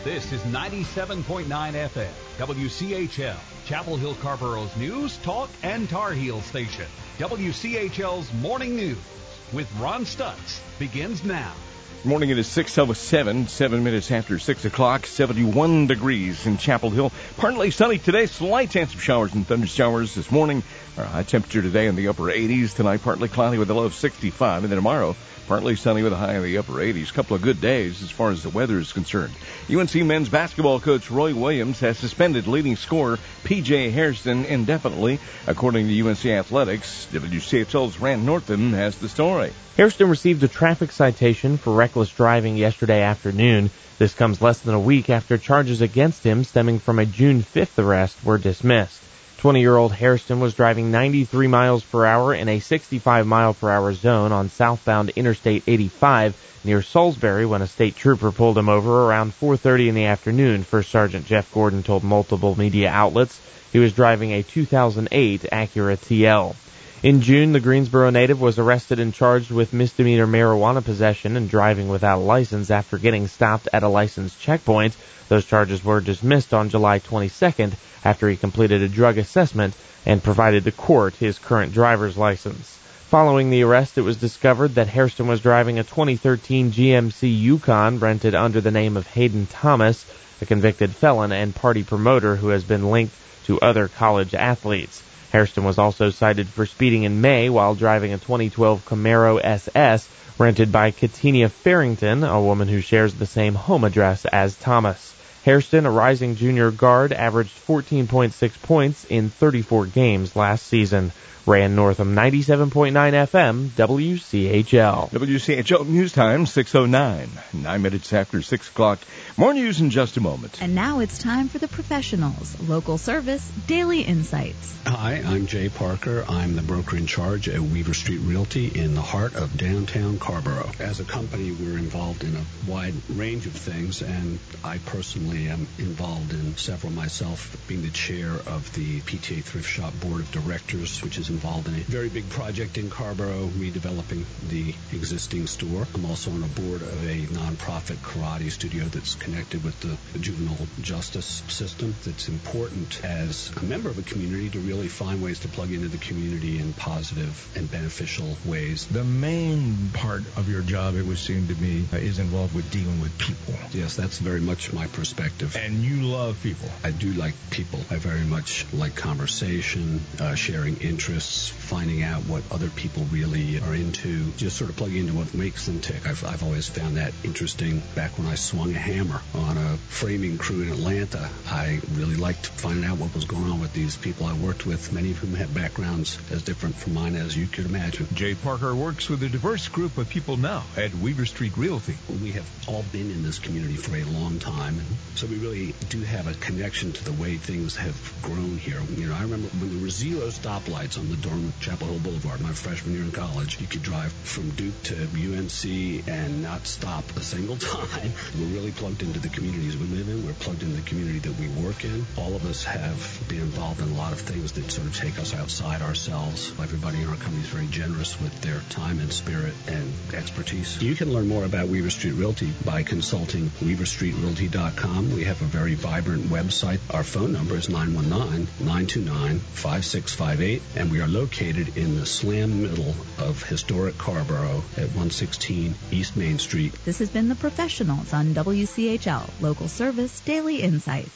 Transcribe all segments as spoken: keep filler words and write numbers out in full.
This is ninety-seven point nine F M, W C H L, Chapel Hill Carborough's news, talk, and Tar Heel station. W C H L's Morning News with Ron Stutz begins now. Morning, it is six oh seven, seven minutes after six o'clock, seventy-one degrees in Chapel Hill. Partly sunny today, slight chance of showers and thunder showers this morning. Our high temperature today in the upper eighties. Tonight, partly cloudy with a low of sixty-five. And then tomorrow, partly sunny with a high in the upper eighties. Couple of good days as far as the weather is concerned. U N C men's basketball coach Roy Williams has suspended leading scorer P J Hairston indefinitely, according to U N C Athletics. W C H L's Rand Northam has the story. Hairston received a traffic citation for reckless driving yesterday afternoon. This comes less than a week after charges against him stemming from a June fifth arrest were dismissed. twenty-year-old Hairston was driving ninety-three miles per hour in a sixty-five mile per hour zone on southbound Interstate eighty-five near Salisbury when a state trooper pulled him over around four thirty in the afternoon. First Sergeant Jeff Gordon told multiple media outlets he was driving a two thousand eight Acura T L. In June, the Greensboro native was arrested and charged with misdemeanor marijuana possession and driving without a license after getting stopped at a license checkpoint. Those charges were dismissed on July twenty-second after he completed a drug assessment and provided the court his current driver's license. Following the arrest, it was discovered that Hairston was driving a twenty thirteen G M C Yukon rented under the name of Hayden Thomas, a convicted felon and party promoter who has been linked to other college athletes. Hairston was also cited for speeding in May while driving a twenty twelve Camaro S S rented by Katinia Farrington, a woman who shares the same home address as Thomas. Hairston, a rising junior guard, averaged fourteen point six points in thirty-four games last season. Rand Northam, ninety-seven point nine F M, W C H L. W C H L News Time, six oh nine, nine minutes after six o'clock. More news in just a moment. And now it's time for the professionals. Local service, daily insights. Hi, I'm Jay Parker. I'm the broker in charge at Weaver Street Realty in the heart of downtown Carrboro. As a company, we're involved in a wide range of things, and I personally am involved in several myself, being the chair of the P T A Thrift Shop Board of Directors, which is involved in a very big project in Carrboro, redeveloping the existing store. I'm also on a board of a nonprofit karate studio that's connected with the juvenile justice system. It's important as a member of a community to really find ways to plug into the community in positive and beneficial ways. The main part of your job, it would seem to me, is involved with dealing with people. Yes, that's very much my perspective. And you love people. I do like people. I very much like conversation, uh, sharing interests, finding out what other people really are into, just sort of plugging into what makes them tick. I've, I've always found that interesting. Back when I swung a hammer on a framing crew in Atlanta, I really liked finding out what was going on with these people I worked with, many of whom had backgrounds as different from mine as you could imagine. Jay Parker works with a diverse group of people now at Weaver Street Realty. We have all been in this community for a long time, and so we really do have a connection to the way things have grown here. You know, I remember when there were zero stoplights on the Dorm Chapel Hill Boulevard, my freshman year in college. You could drive from Duke to U N C and not stop a single time. We're really plugged into the communities we live in. We're plugged into the community that we work in. All of us have been involved in a lot of things that sort of take us outside ourselves. Everybody in our company is very generous with their time and spirit and expertise. You can learn more about Weaver Street Realty by consulting weaver street realty dot com. We have a very vibrant website. Our phone number is nine one nine, nine two nine, five six five eight, and we are located in the slam middle of historic Carrboro at one sixteen East Main Street. This has been The Professionals on W C H L, local service, daily insights.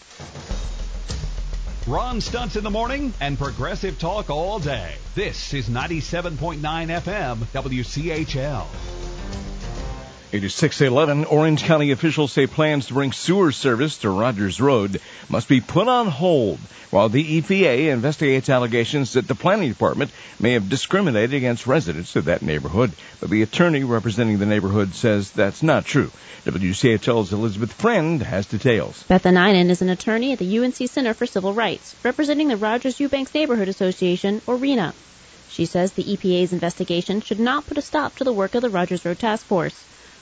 Ron Stutz in the morning and progressive talk all day. This is ninety-seven point nine F M, W C H L. It is six eleven. Orange County officials say plans to bring sewer service to Rogers Road must be put on hold while the E P A investigates allegations that the planning department may have discriminated against residents of that neighborhood. But the attorney representing the neighborhood says that's not true. W C H L's Elizabeth Friend has details. Beth Aninen is an attorney at the U N C Center for Civil Rights, representing the Rogers Eubanks Neighborhood Association, or RENA. She says the E P A's investigation should not put a stop to the work of the Rogers Road Task Force.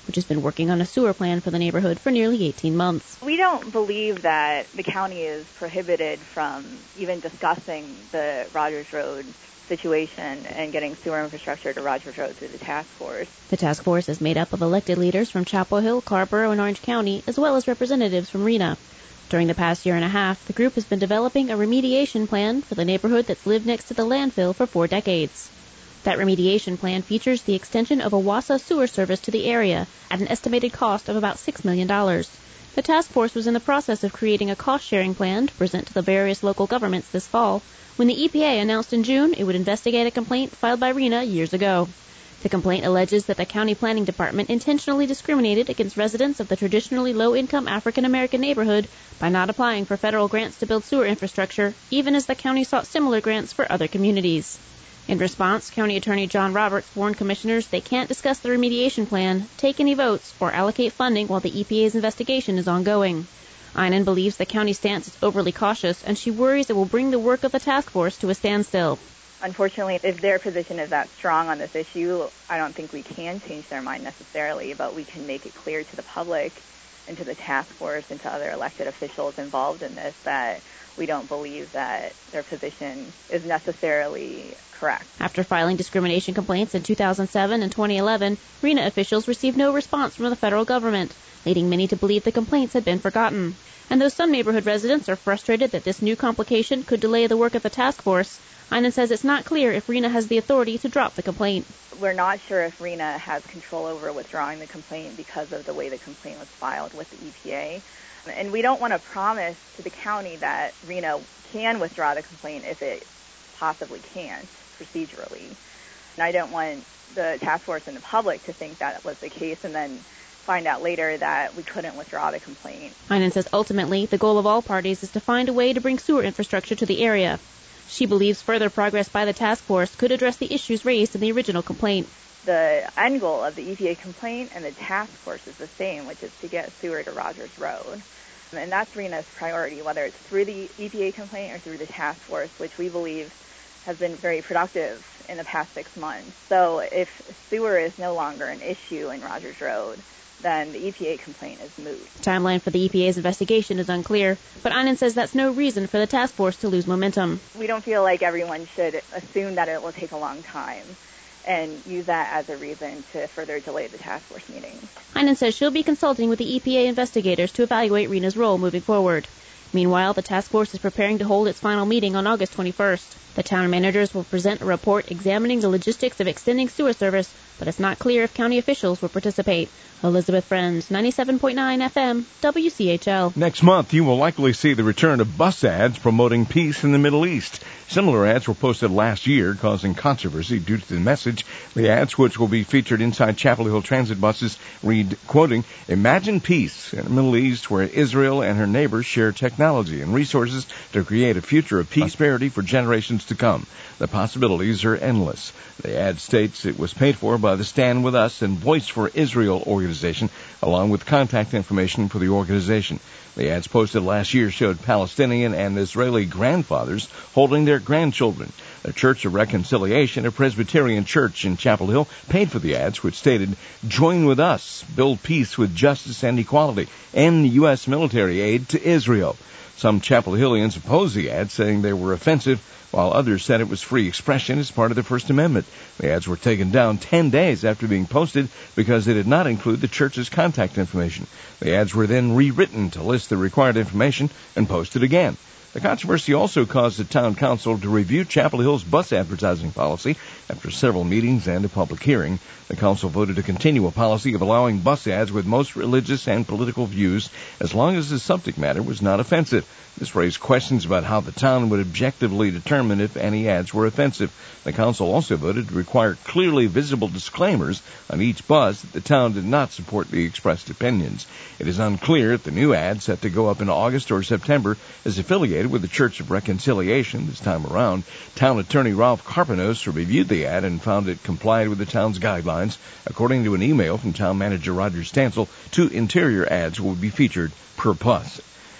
which has been working on a sewer plan for the neighborhood for nearly eighteen months. We don't believe that the county is prohibited from even discussing the Rogers Road situation and getting sewer infrastructure to Rogers Road through the task force. The task force is made up of elected leaders from Chapel Hill, Carrboro, and Orange County, as well as representatives from RENA. During the past year and a half, the group has been developing a remediation plan for the neighborhood that's lived next to the landfill for four decades. That remediation plan features the extension of a Wassa sewer service to the area at an estimated cost of about six million dollars. The task force was in the process of creating a cost-sharing plan to present to the various local governments this fall, when the E P A announced in June it would investigate a complaint filed by RENA years ago. The complaint alleges that the county planning department intentionally discriminated against residents of the traditionally low-income African-American neighborhood by not applying for federal grants to build sewer infrastructure, even as the county sought similar grants for other communities. In response, County Attorney John Roberts warned commissioners they can't discuss the remediation plan, take any votes, or allocate funding while the E P A's investigation is ongoing. Einan believes the county's stance is overly cautious, and she worries it will bring the work of the task force to a standstill. Unfortunately, if their position is that strong on this issue, I don't think we can change their mind necessarily, but we can make it clear to the public and to the task force and to other elected officials involved in this that we don't believe that their position is necessarily correct. After filing discrimination complaints in two thousand seven and twenty eleven, RENA officials received no response from the federal government, leading many to believe the complaints had been forgotten. And though some neighborhood residents are frustrated that this new complication could delay the work of the task force, Einan says it's not clear if RENA has the authority to drop the complaint. We're not sure if RENA has control over withdrawing the complaint because of the way the complaint was filed with the E P A. And we don't want to promise to the county that RENA can withdraw the complaint if it possibly can't procedurally. And I don't want the task force and the public to think that was the case and then find out later that we couldn't withdraw the complaint. Einan says ultimately the goal of all parties is to find a way to bring sewer infrastructure to the area. She believes further progress by the task force could address the issues raised in the original complaint. The end goal of the E P A complaint and the task force is the same, which is to get sewer to Rogers Road. And that's RENA's priority, whether it's through the E P A complaint or through the task force, which we believe has been very productive in the past six months. So if sewer is no longer an issue in Rogers Road, then the E P A complaint is moot. The timeline for the E P A's investigation is unclear, but Einan says that's no reason for the task force to lose momentum. We don't feel like everyone should assume that it will take a long time and use that as a reason to further delay the task force meetings. Einan says she'll be consulting with the E P A investigators to evaluate RENA's role moving forward. Meanwhile, the task force is preparing to hold its final meeting on August twenty-first. The town managers will present a report examining the logistics of extending sewer service, but it's not clear if county officials will participate. Elizabeth Friend, ninety-seven point nine F M, W C H L. Next month, you will likely see the return of bus ads promoting peace in the Middle East. Similar ads were posted last year, causing controversy due to the message. The ads, which will be featured inside Chapel Hill transit buses, read, quoting, "Imagine peace in the Middle East where Israel and her neighbors share technology and resources to create a future of peace and prosperity for generations to come. The possibilities are endless." The ad states it was paid for by the Stand With Us and Voice for Israel organization, along with contact information for the organization. The ads posted last year showed Palestinian and Israeli grandfathers holding their grandchildren. The Church of Reconciliation, a Presbyterian church in Chapel Hill, paid for the ads, which stated, "Join with us, build peace with justice and equality, end U S military aid to Israel." Some Chapel Hillians opposed the ads, saying they were offensive, while others said it was free expression as part of the First Amendment. The ads were taken down ten days after being posted because they did not include the church's contact information. The ads were then rewritten to list the required information and posted again. The controversy also caused the town council to review Chapel Hill's bus advertising policy. After several meetings and a public hearing, the council voted to continue a policy of allowing bus ads with most religious and political views as long as the subject matter was not offensive. This raised questions about how the town would objectively determine if any ads were offensive. The council also voted to require clearly visible disclaimers on each bus that the town did not support the expressed opinions. It is unclear if the new ad, set to go up in August or September, is affiliated with the Church of Reconciliation this time around. Town attorney Ralph Carpanos reviewed the ad and found it complied with the town's guidelines. According to an email from town manager Roger Stansel, two interior ads will be featured per bus.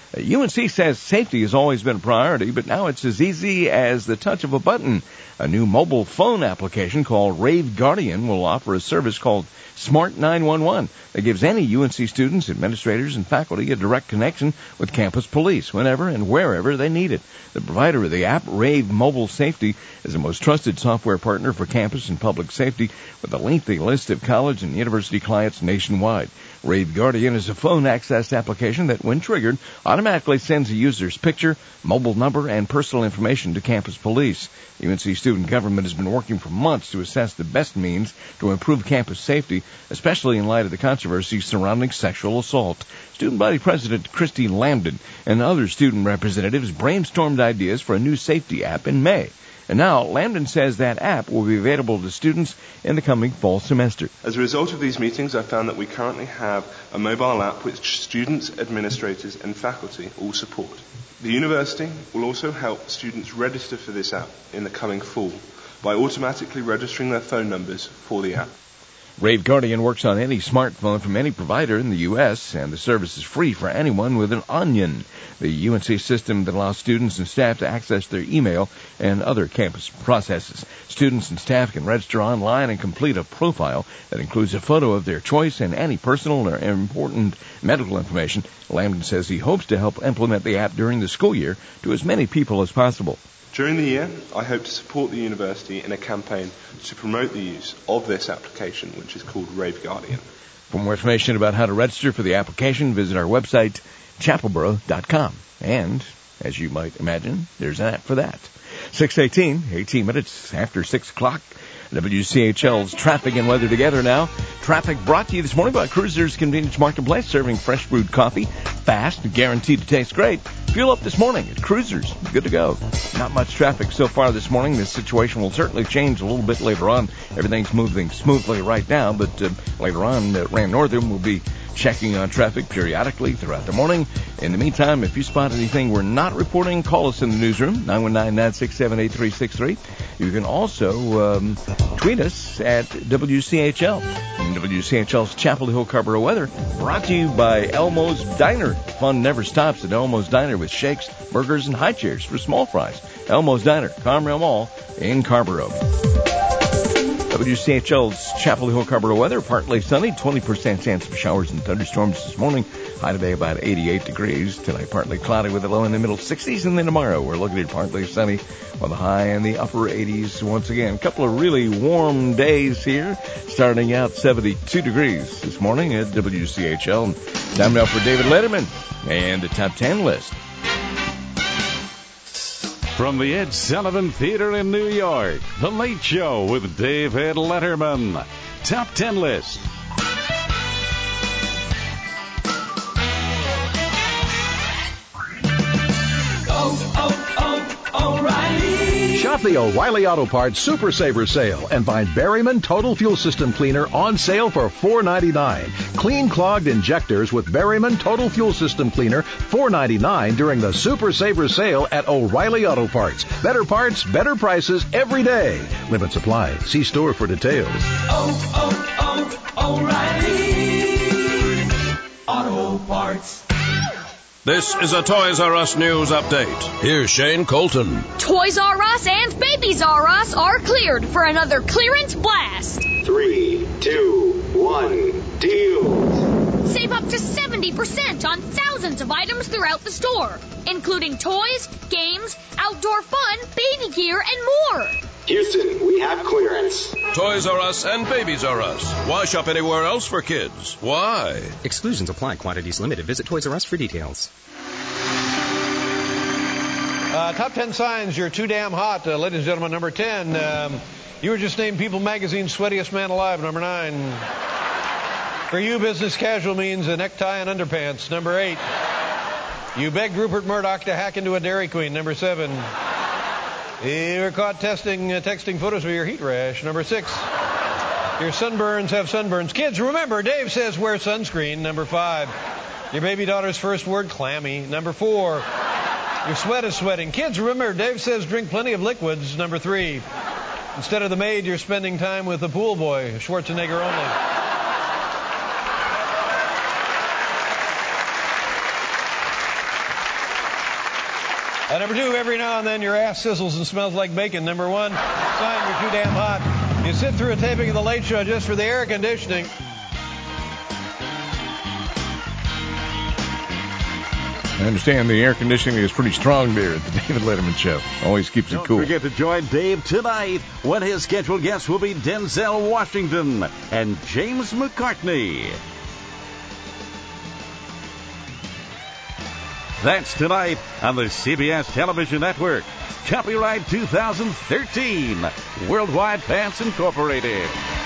U N C says safety has always been a priority, but now it's as easy as the touch of a button. A new mobile phone application called Rave Guardian will offer a service called Smart nine one one that gives any U N C students, administrators, and faculty a direct connection with campus police whenever and wherever they need it. The provider of the app, Rave Mobile Safety, is the most trusted software partner for campus and public safety with a lengthy list of college and university clients nationwide. Rave Guardian is a phone-accessed application that, when triggered, automatically sends a user's picture, mobile number, and personal information to campus police. U N C student government has been working for months to assess the best means to improve campus safety, especially in light of the controversy surrounding sexual assault. Student body president Christy Lambden and other student representatives brainstormed ideas for a new safety app in May. And now, Lambden says that app will be available to students in the coming fall semester. As a result of these meetings, I found that we currently have a mobile app which students, administrators, and faculty all support. The university will also help students register for this app in the coming fall by automatically registering their phone numbers for the app. Rave Guardian works on any smartphone from any provider in the U S, and the service is free for anyone with an Onion, the U N C system that allows students and staff to access their email and other campus processes. Students and staff can register online and complete a profile that includes a photo of their choice and any personal or important medical information. Lambden says he hopes to help implement the app during the school year to as many people as possible. During the year, I hope to support the university in a campaign to promote the use of this application, which is called Rave Guardian. For more information about how to register for the application, visit our website, chapelboro dot com. And, as you might imagine, there's an app for that. six eighteen, eighteen minutes after six o'clock. W C H L's traffic and weather together now. Traffic brought to you this morning by Cruisers Convenience Marketplace, serving fresh brewed coffee, fast, guaranteed to taste great. Fuel up this morning at Cruisers. Good to go. Not much traffic so far this morning. This situation will certainly change a little bit later on. Everything's moving smoothly right now, but uh, later on, uh, Rand Northern will be checking on traffic periodically throughout the morning. In the meantime, if you spot anything we're not reporting, call us in the newsroom, nine one nine, nine six seven, eight three six three. You can also um, tweet us at W C H L. And W C H L's Chapel Hill Carrboro weather brought to you by Elmo's Diner. Fun never stops at Elmo's Diner with shakes, burgers, and high chairs for small fries. Elmo's Diner, Conrail Mall in Carrboro. W C H L's Chapel Hill Carrboro weather, partly sunny, twenty percent chance of showers and thunderstorms this morning. High today about eighty-eight degrees. Tonight partly cloudy with a low in the middle sixties. And then tomorrow we're looking at partly sunny with a high in the upper eighties once again. A couple of really warm days here, starting out seventy-two degrees this morning at W C H L. Time now for David Letterman and the Top ten list. From the Ed Sullivan Theater in New York, The Late Show with David Letterman. Top ten list. Oh, oh, oh, O'Reilly. Shop the O'Reilly Auto Parts Super Saver Sale and find Berryman Total Fuel System Cleaner on sale for four ninety-nine. Clean clogged injectors with Berryman Total Fuel System Cleaner, four ninety-nine during the Super Saver Sale at O'Reilly Auto Parts. Better parts, better prices every day. Limit supply. See store for details. Oh, oh, oh, O'Reilly Auto Parts. This is a Toys R Us news update. Here's Shane Colton. Toys R Us and Babies R Us are cleared for another clearance blast. Three, two, one, deal. Save up to seventy percent on thousands of items throughout the store, including toys, games, outdoor fun, baby gear, and more. Houston, we have clearance. Toys R Us and Babies R Us. Why shop anywhere else for kids? Why? Exclusions apply. Quantities limited. Visit Toys R Us for details. Uh, top ten signs you're too damn hot. Uh, ladies and gentlemen, number ten. Um, you were just named People Magazine's sweatiest man alive. Number nine. For you, business casual means a necktie and underpants. Number eight. You begged Rupert Murdoch to hack into a Dairy Queen. Number seven. You were caught testing, uh, texting photos of your heat rash. Number six. Your sunburns have sunburns. Kids, remember, Dave says wear sunscreen. Number five. Your baby daughter's first word, clammy. Number four. Your sweat is sweating. Kids, remember, Dave says drink plenty of liquids. Number three. Instead of the maid, you're spending time with the pool boy. Schwarzenegger only. And number two, every now and then your ass sizzles and smells like bacon. Number one, sign you're too damn hot. You sit through a taping of The Late Show just for the air conditioning. I understand the air conditioning is pretty strong there at the David Letterman Show. Always keeps Don't it cool. Don't forget to join Dave tonight when his scheduled guests will be Denzel Washington and James McCartney. That's tonight on the C B S Television Network. Copyright two thousand thirteen. Worldwide Pants Incorporated.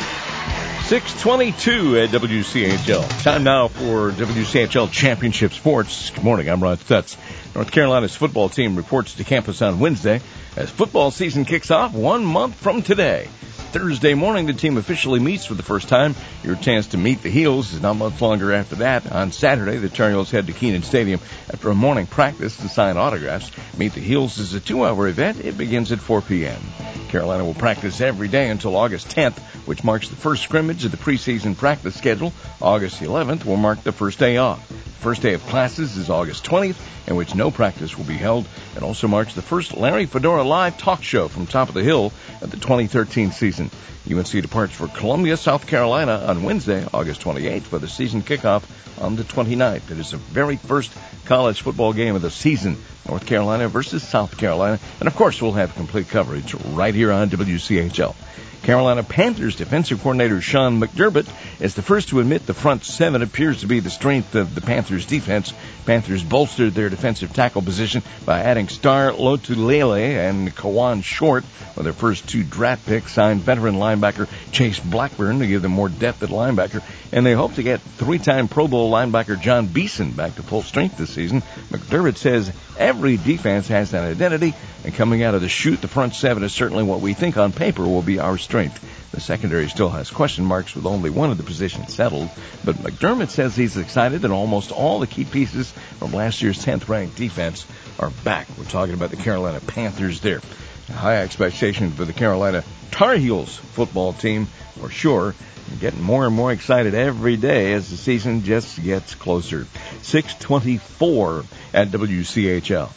six twenty-two at W C H L. Time now for W C H L Championship Sports. Good morning, I'm Ron Stutz. North Carolina's football team reports to campus on Wednesday as football season kicks off one month from today. Thursday morning, the team officially meets for the first time. Your chance to meet the Heels is not much longer after that. On Saturday, the Tar Heels head to Keenan Stadium after a morning practice to sign autographs. Meet the Heels is a two-hour event. It begins at four p.m. Carolina will practice every day until August tenth, which marks the first scrimmage of the preseason practice schedule. August eleventh will mark the first day off. The first day of classes is August twentieth, in which no practice will be held. It also marks the first Larry Fedora live talk show from Top of the Hill of the twenty thirteen season. U N C departs for Columbia, South Carolina on Wednesday, August twenty-eighth, for the season kickoff on the twenty-ninth. It is the very first college football game of the season, North Carolina versus South Carolina. And, of course, we'll have complete coverage right here on W C H L. Carolina Panthers defensive coordinator Sean McDermott is the first to admit the front seven appears to be the strength of the Panthers defense. Panthers bolstered their defensive tackle position by adding Star Lotulelei and Kawan Short with their first two draft picks, signed veteran linebacker Chase Blackburn to give them more depth at linebacker, and they hope to get three-time Pro Bowl linebacker John Beeson back to full strength this season. McDermott says every defense has an identity, and coming out of the chute, the front seven is certainly what we think on paper will be our strength. The secondary still has question marks with only one of the positions settled, but McDermott says he's excited that almost all the key pieces from last year's tenth-ranked defense are back. We're talking about the Carolina Panthers there. High expectations for the Carolina Tar Heels football team, for sure. We're getting more and more excited every day as the season just gets closer. six twenty-four at W C H L.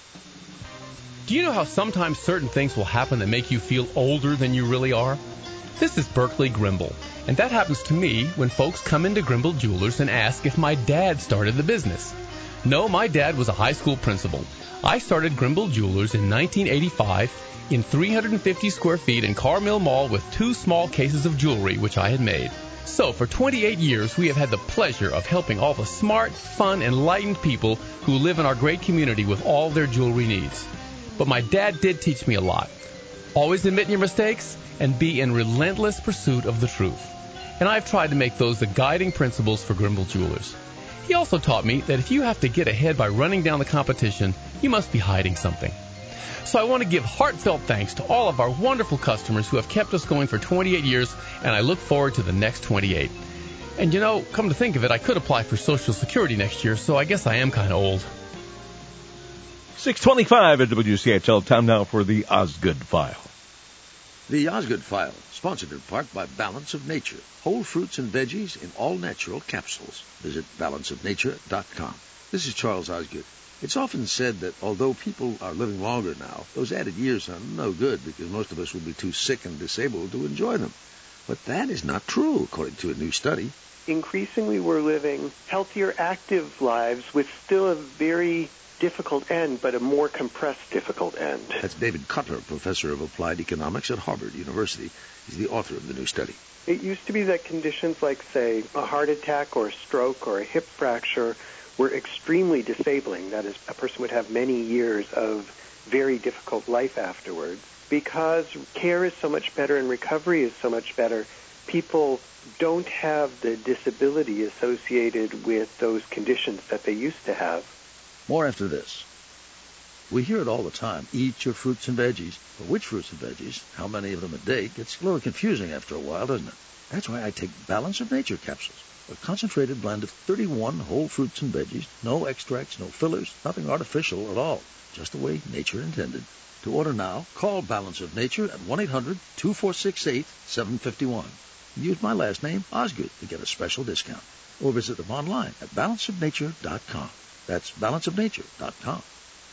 Do you know how sometimes certain things will happen that make you feel older than you really are? This is Berkeley Grimble, and that happens to me when folks come into Grimble Jewelers and ask if my dad started the business. No, my dad was a high school principal. I started Grimble Jewelers in nineteen eighty-five in three hundred fifty square feet in Carmill Mall with two small cases of jewelry which I had made. So for twenty-eight years, we have had the pleasure of helping all the smart, fun, enlightened people who live in our great community with all their jewelry needs. But my dad did teach me a lot. Always admit your mistakes and be in relentless pursuit of the truth. And I've tried to make those the guiding principles for Grimble Jewelers. He also taught me that if you have to get ahead by running down the competition, you must be hiding something. So I want to give heartfelt thanks to all of our wonderful customers who have kept us going for twenty-eight years, and I look forward to the next twenty-eight. And you know, come to think of it, I could apply for Social Security next year, so I guess I am kind of old. six twenty-five at W C H L. Time now for the Osgood File. The Osgood File, sponsored in part by Balance of Nature, whole fruits and veggies in all-natural capsules. Visit balance of nature dot com. This is Charles Osgood. It's often said that although people are living longer now, those added years are no good because most of us will be too sick and disabled to enjoy them. But that is not true, according to a new study. Increasingly, we're living healthier, active lives with still a very difficult end, but a more compressed difficult end. That's David Cutler, professor of applied economics at Harvard University. He's the author of the new study. It used to be that conditions like, say, a heart attack or a stroke or a hip fracture were extremely disabling. That is, a person would have many years of very difficult life afterwards. Because care is so much better and recovery is so much better, people don't have the disability associated with those conditions that they used to have. More after this. We hear it all the time. Eat your fruits and veggies. But which fruits and veggies, how many of them a day, gets a little confusing after a while, doesn't it? That's why I take Balance of Nature capsules. A concentrated blend of thirty-one whole fruits and veggies, no extracts, no fillers, nothing artificial at all. Just the way nature intended. To order now, call Balance of Nature at one eight hundred two four six eight seven five one. Use my last name, Osgood, to get a special discount. Or visit them online at balance of nature dot com. That's balance of nature dot com.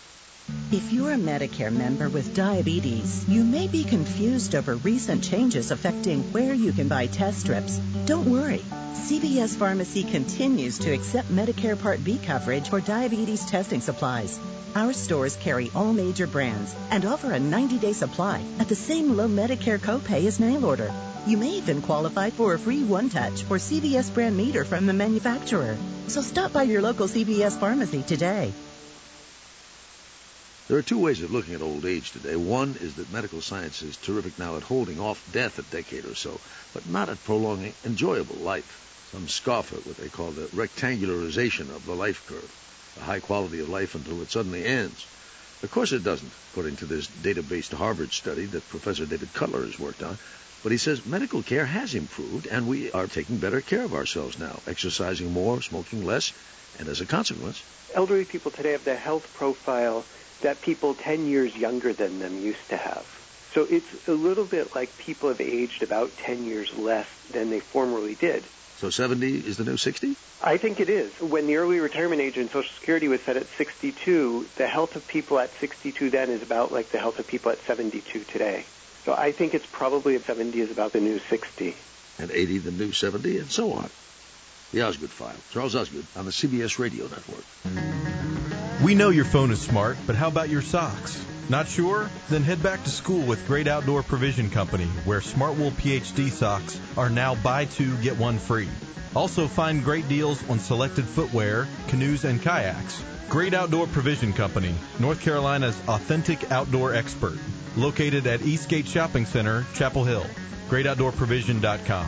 If you're a Medicare member with diabetes, you may be confused over recent changes affecting where you can buy test strips. Don't worry. C V S Pharmacy continues to accept Medicare Part B coverage for diabetes testing supplies. Our stores carry all major brands and offer a ninety-day supply at the same low Medicare copay as mail order. You may even qualify for a free one-touch or C V S brand meter from the manufacturer. So stop by your local C V S pharmacy today. There are two ways of looking at old age today. One is that medical science is terrific now at holding off death a decade or so, but not at prolonging enjoyable life. Some scoff at what they call the rectangularization of the life curve, the high quality of life until it suddenly ends. Of course it doesn't, according to this data-based Harvard study that Professor David Cutler has worked on. But he says medical care has improved, and we are taking better care of ourselves now, exercising more, smoking less, and as a consequence, elderly people today have the health profile that people ten years younger than them used to have. So it's a little bit like people have aged about ten years less than they formerly did. So seventy is the new sixty? I think it is. When the early retirement age in Social Security was set at sixty-two, the health of people at sixty-two then is about like the health of people at seventy-two today. So I think it's probably at seventy is about the new sixty. And eighty the new seventy, and so on. The Osgood File. Charles Osgood on the C B S Radio Network. We know your phone is smart, but how about your socks? Not sure? Then head back to school with Great Outdoor Provision Company, where Smartwool P H D socks are now buy two, get one free. Also find great deals on selected footwear, canoes, and kayaks. Great Outdoor Provision Company, North Carolina's authentic outdoor expert. Located at Eastgate Shopping Center, Chapel Hill. great outdoor provision dot com.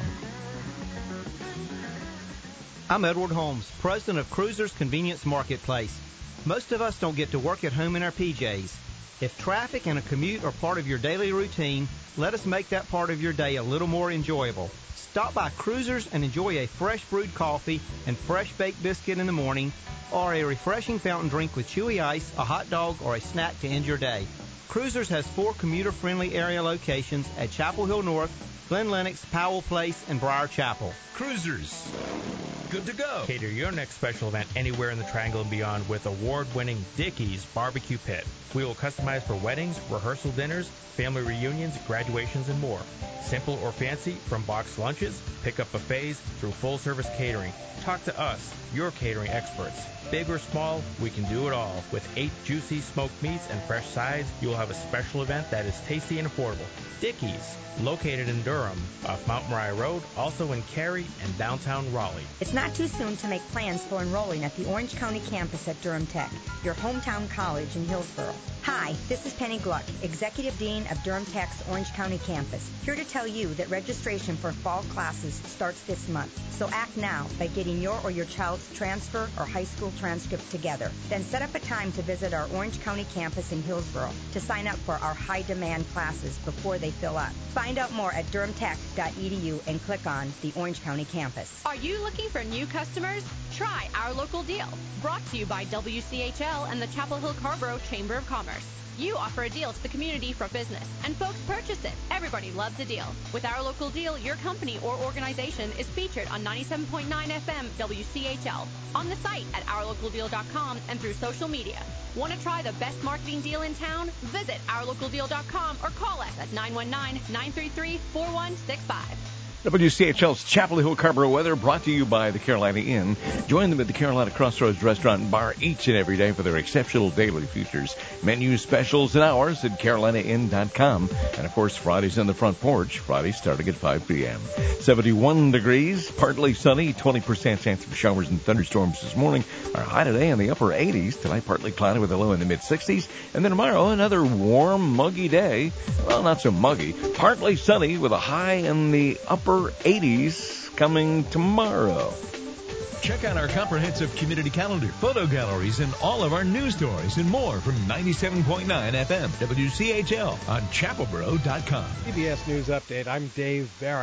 I'm Edward Holmes, president of Cruisers Convenience Marketplace. Most of us don't get to work at home in our P Js. If traffic and a commute are part of your daily routine, let us make that part of your day a little more enjoyable. Stop by Cruisers and enjoy a fresh brewed coffee and fresh baked biscuit in the morning, or a refreshing fountain drink with chewy ice, a hot dog, or a snack to end your day. Cruisers has four commuter-friendly area locations at Chapel Hill North, Glen Lennox, Powell Place, and Briar Chapel. Cruisers. Good to go. Cater your next special event anywhere in the Triangle and beyond with award-winning Dickey's Barbecue Pit. We will customize for weddings, rehearsal dinners, family reunions, graduations, and more. Simple or fancy, from boxed lunches, pick-up buffets, through full-service catering. Talk to us, your catering experts. Big or small, we can do it all. With eight juicy smoked meats and fresh sides, you will have a special event that is tasty and affordable. Dickey's, located in Durham, off Mount Moriah Road, also in Cary and downtown Raleigh. It's not too soon to make plans for enrolling at the Orange County campus at Durham Tech, your hometown college in Hillsboro. Hi, this is Penny Gluck, Executive Dean of Durham Tech's Orange County campus, here to tell you that registration for fall classes starts this month. So act now by getting your or your child's transfer or high school transcript together. Then set up a time to visit our Orange County campus in Hillsboro to sign up for our high-demand classes before they fill up. Find out more at durham tech dot e d u and click on the Orange County campus. Are you looking for new customers? Try our local deal. Brought to you by W C H L and the Chapel Hill Carrboro Chamber of Commerce. You offer a deal to the community for business, and folks purchase it. Everybody loves a deal. With our local deal, your company or organization is featured on ninety-seven point nine F M W C H L, on the site at our local deal dot com, and through social media. Want to try the best marketing deal in town? Visit our local deal dot com or call us at nine one nine, nine three three, four one six five. W C H L's Chapel Hill Carrboro weather brought to you by the Carolina Inn. Join them at the Carolina Crossroads Restaurant and Bar each and every day for their exceptional daily features, menus, specials, and hours at carolina inn dot com. And, of course, Fridays on the front porch, Fridays starting at five p.m. seventy-one degrees, partly sunny, twenty percent chance of showers and thunderstorms this morning. Our high today in the upper eighties. Tonight, partly cloudy with a low in the mid-sixties. And then tomorrow, another warm, muggy day. Well, not so muggy. Partly sunny with a high in the upper eighties coming tomorrow. Check out our comprehensive community calendar, photo galleries, and all of our news stories and more from ninety-seven point nine F M W C H L on chapel boro dot com. C B S News Update. I'm Dave Barrett.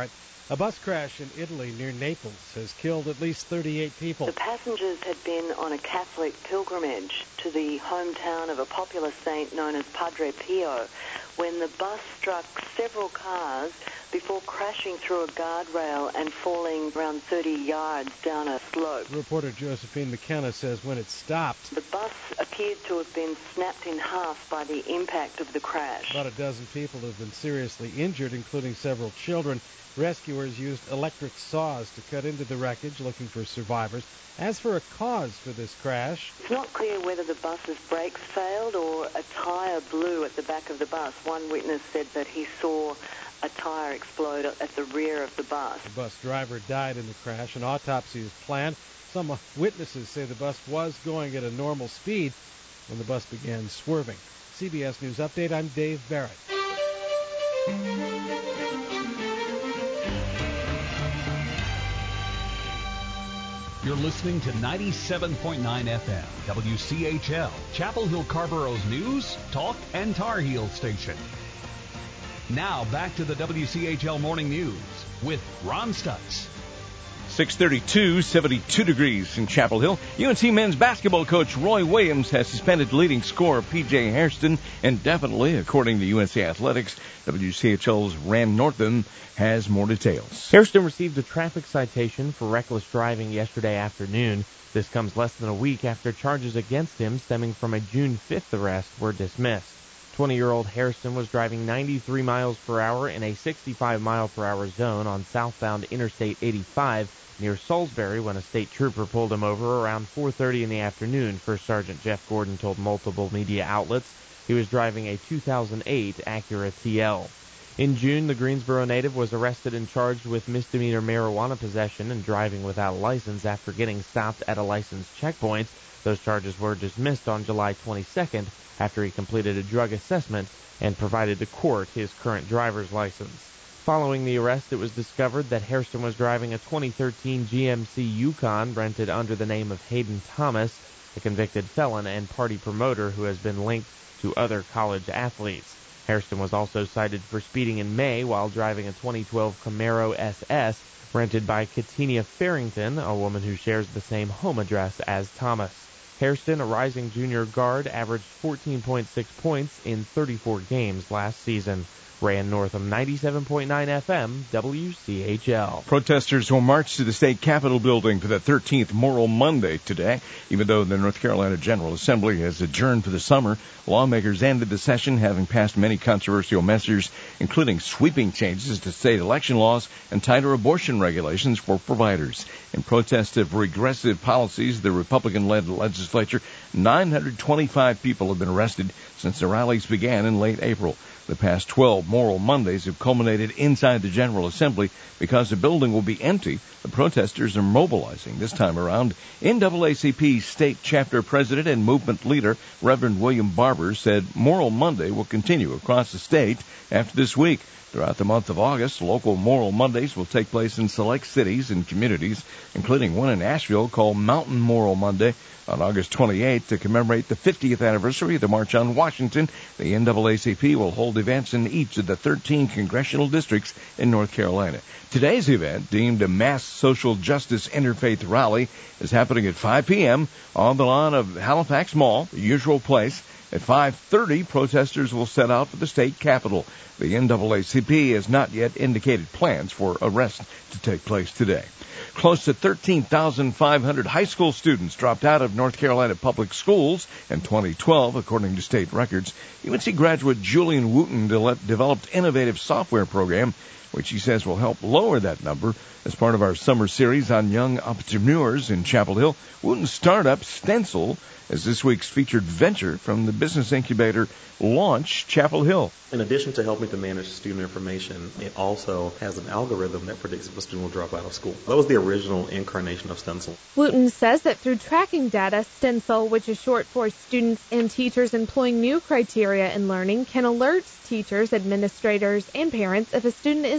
A bus crash in Italy near Naples has killed at least thirty-eight people. The passengers had been on a Catholic pilgrimage to the hometown of a popular saint known as Padre Pio when the bus struck several cars before crashing through a guardrail and falling around thirty yards down a slope. Reporter Josephine McKenna says when it stopped, the bus appeared to have been snapped in half by the impact of the crash. About a dozen people have been seriously injured, including several children. Rescuers used electric saws to cut into the wreckage, looking for survivors. As for a cause for this crash, it's not clear whether the bus's brakes failed or a tire blew at the back of the bus. One witness said that he saw a tire explode at the rear of the bus. The bus driver died in the crash. An autopsy is planned. Some witnesses say the bus was going at a normal speed when the bus began swerving. C B S News Update, I'm Dave Barrett. You're listening to ninety-seven point nine F M, W C H L, Chapel Hill Carborough's news, talk, and Tar Heel station. Now back to the W C H L Morning News with Ron Stutz. six thirty-two, seventy-two degrees in Chapel Hill. U N C men's basketball coach Roy Williams has suspended leading scorer P J Hairston indefinitely, according to U N C Athletics. W C H L's Rand Northam has more details. Hairston received a traffic citation for reckless driving yesterday afternoon. This comes less than a week after charges against him stemming from a June fifth arrest were dismissed. twenty-year-old Hairston was driving ninety-three miles per hour in a sixty-five mile per hour zone on southbound Interstate eighty-five near Salisbury when a state trooper pulled him over around four thirty in the afternoon, First Sergeant Jeff Gordon told multiple media outlets. He was driving a two thousand eight Acura T L. In June, the Greensboro native was arrested and charged with misdemeanor marijuana possession and driving without a license after getting stopped at a license checkpoint. Those charges were dismissed on July twenty-second after he completed a drug assessment and provided the court his current driver's license. Following the arrest, it was discovered that Hairston was driving a twenty thirteen G M C Yukon rented under the name of Hayden Thomas, a convicted felon and party promoter who has been linked to other college athletes. Hairston was also cited for speeding in May while driving a twenty twelve Camaro S S rented by Katinia Farrington, a woman who shares the same home address as Thomas. Hairston, a rising junior guard, averaged fourteen point six points in thirty-four games last season. Rand Northam, ninety-seven point nine F M, W C H L. Protesters will march to the state capitol building for the thirteenth Moral Monday today. Even though the North Carolina General Assembly has adjourned for the summer, lawmakers ended the session having passed many controversial measures, including sweeping changes to state election laws and tighter abortion regulations for providers. In protest of regressive policies, the Republican-led legislature, nine hundred twenty-five people have been arrested since the rallies began in late April. The past twelve Moral Mondays have culminated inside the General Assembly. Because the building will be empty, the protesters are mobilizing. This time around, N double A C P State Chapter President and Movement Leader Reverend William Barber said Moral Monday will continue across the state after this week. Throughout the month of August, local Moral Mondays will take place in select cities and communities, including one in Asheville called Mountain Moral Monday. On August twenty-eighth, to commemorate the fiftieth anniversary of the March on Washington, the N double A C P will hold events in each of the thirteen congressional districts in North Carolina. Today's event, deemed a mass social justice interfaith rally, is happening at five p.m. on the lawn of Halifax Mall, the usual place. At five thirty, protesters will set out for the state capitol. The N double A C P has not yet indicated plans for arrests to take place today. Close to thirteen thousand five hundred high school students dropped out of North Carolina public schools in twenty twelve, according to state records. U N C graduate Julian Wooten de- developed innovative software program, which he says will help lower that number. As part of our summer series on young entrepreneurs in Chapel Hill, Wooten's startup Stencil is this week's featured venture from the business incubator Launch Chapel Hill. In addition to helping to manage student information, it also has an algorithm that predicts if a student will drop out of school. That was the original incarnation of Stencil. Wooten says that through tracking data, Stencil, which is short for Students and Teachers Employing New Criteria in Learning, can alert teachers, administrators, and parents if a student is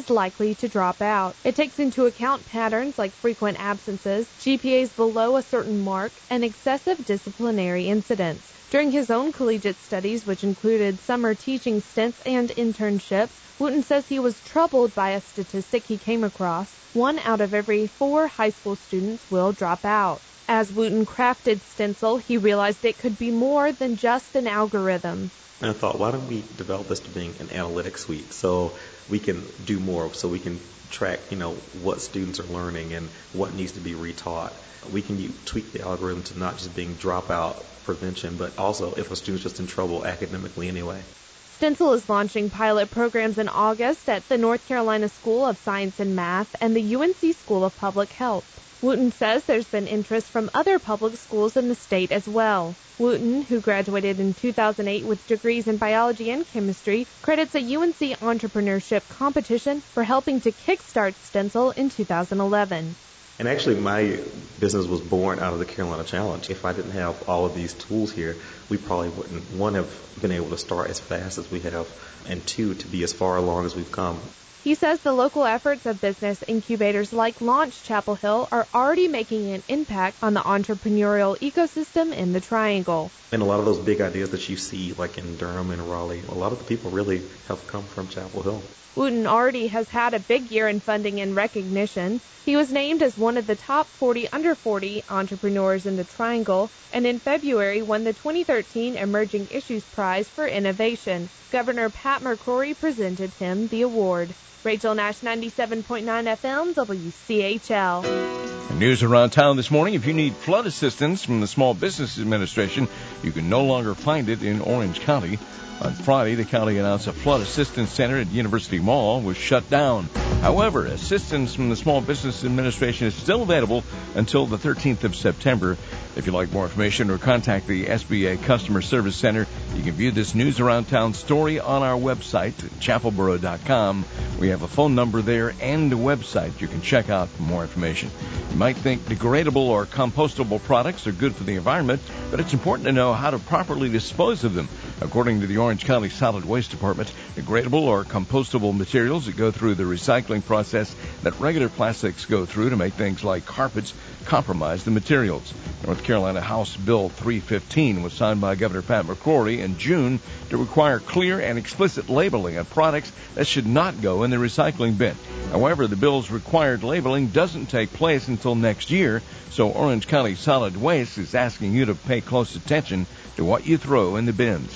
is likely to drop out. It takes into account patterns like frequent absences, G P As below a certain mark, and excessive disciplinary incidents. During his own collegiate studies, which included summer teaching stints and internships, Wooten says he was troubled by a statistic he came across. One out of every four high school students will drop out. As Wooten crafted Stencil, he realized it could be more than just an algorithm. And I thought, why don't we develop this to being an analytic suite so we can do more, so we can track, you know, what students are learning and what needs to be retaught. We can u- tweak the algorithm to not just being dropout prevention, but also if a student's just in trouble academically anyway. Stencil is launching pilot programs in August at the North Carolina School of Science and Math and the U N C School of Public Health. Wooten says there's been interest from other public schools in the state as well. Wooten, who graduated in two thousand eight with degrees in biology and chemistry, credits a U N C entrepreneurship competition for helping to kickstart Stencil in two thousand eleven. And actually, my business was born out of the Carolina Challenge. If I didn't have all of these tools here, we probably wouldn't, one, have been able to start as fast as we have, and two, to be as far along as we've come. He says the local efforts of business incubators like Launch Chapel Hill are already making an impact on the entrepreneurial ecosystem in the Triangle. And a lot of those big ideas that you see, like in Durham and Raleigh, a lot of the people really have come from Chapel Hill. Wooten already has had a big year in funding and recognition. He was named as one of the top forty under forty entrepreneurs in the Triangle, and in February won the twenty thirteen Emerging Issues Prize for Innovation. Governor Pat McCrory presented him the award. Rachel Nash, ninety-seven point nine F M, W C H L. News around town this morning. If you need flood assistance from the Small Business Administration, you can no longer find it in Orange County. On Friday, the county announced a flood assistance center at University Mall was shut down. However, assistance from the Small Business Administration is still available until the thirteenth of September. If you'd like more information or contact the S B A Customer Service Center, you can view this News Around Town story on our website, chapelboro dot com. We have a phone number there and a website you can check out for more information. You might think degradable or compostable products are good for the environment, but it's important to know how to properly dispose of them. According to the Orange County Solid Waste Department, degradable or compostable materials that go through the recycling process that regular plastics go through to make things like carpets compromise the materials. North Carolina House Bill three fifteen was signed by Governor Pat McCrory in June to require clear and explicit labeling of products that should not go in the recycling bin. However, the bill's required labeling doesn't take place until next year, so Orange County Solid Waste is asking you to pay close attention to what you throw in the bins.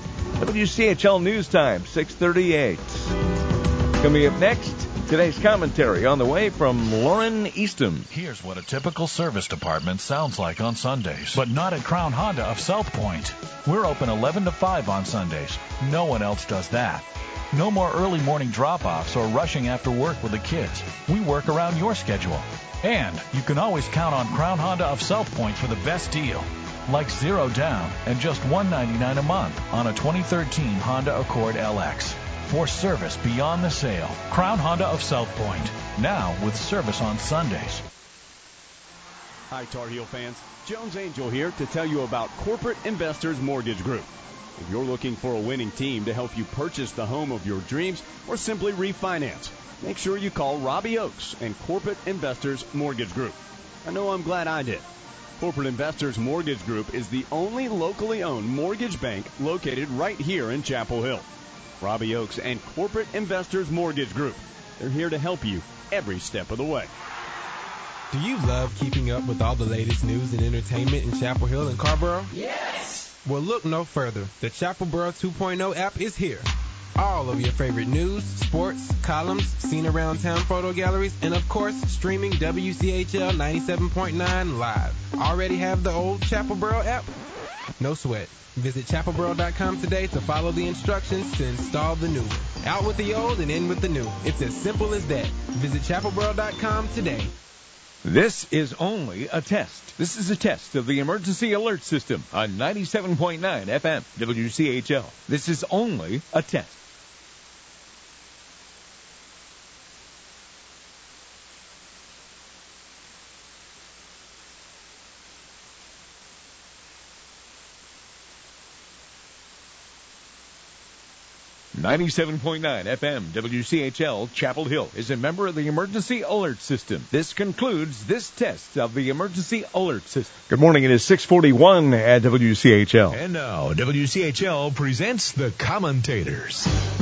W C H L News Time, six thirty-eight. Coming up next, today's commentary on the way from Lauren Eastham. Here's what a typical service department sounds like on Sundays, but not at Crown Honda of South Point. We're open eleven to five on Sundays. No one else does that. No more early morning drop-offs or rushing after work with the kids. We work around your schedule. And you can always count on Crown Honda of South Point for the best deal. Like zero down and just one hundred ninety-nine dollars a month on a twenty thirteen Honda Accord L X. For service beyond the sale, Crown Honda of South Point. Now with service on Sundays. Hi, Tar Heel fans. Jones Angel here to tell you about Corporate Investors Mortgage Group. If you're looking for a winning team to help you purchase the home of your dreams or simply refinance, make sure you call Robbie Oaks and Corporate Investors Mortgage Group. I know I'm glad I did. Corporate Investors Mortgage Group is the only locally owned mortgage bank located right here in Chapel Hill. Robbie Oaks and Corporate Investors Mortgage Group. They're here to help you every step of the way. Do you love keeping up with all the latest news and entertainment in Chapel Hill and Carrboro? Yes! Well, look no further. The Chapel Boro two point oh app is here. All of your favorite news, sports, columns, seen around town photo galleries, and of course, streaming W C H L ninety-seven point nine live. Already have the old Chapel Boro app? No sweat. Visit chapel boro dot com today to follow the instructions to install the new one. Out with the old and in with the new. It's as simple as that. Visit chapel boro dot com today. This is only a test. This is a test of the emergency alert system on ninety-seven point nine F M W C H L. This is only a test. ninety-seven point nine F M W C H L Chapel Hill is a member of the Emergency Alert System. This concludes this test of the Emergency Alert System. Good morning. It is six forty-one at W C H L. And now W C H L presents the commentators.